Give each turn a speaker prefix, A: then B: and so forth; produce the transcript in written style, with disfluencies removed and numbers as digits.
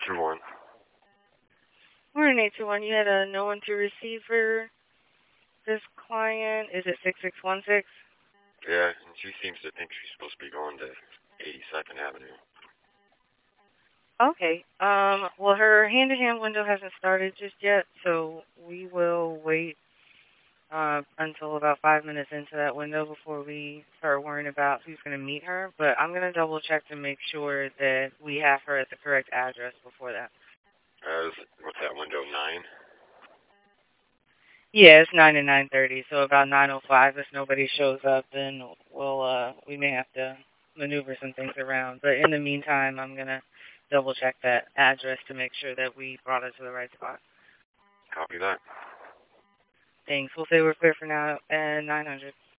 A: 821.
B: Morning, 821. You had a no one to receive for this client. Is it 6616?
A: Yeah, and she seems to think she's supposed to be going to 82nd Avenue.
B: Okay. Well, her hand-to-hand window hasn't started just yet, so we will wait until about 5 minutes into that window before we start worrying about who's going to meet her. But I'm going to double-check to make sure that we have her at the correct address before that.
A: What's that window, 9?
B: Yeah, it's 9 and 9:30, so about 9:05. If nobody shows up, then we may have to maneuver some things around. But in the meantime, I'm gonna double check that address to make sure that we brought her to the right spot.
A: Copy that.
B: Thanks. We'll say we're clear for now at 900.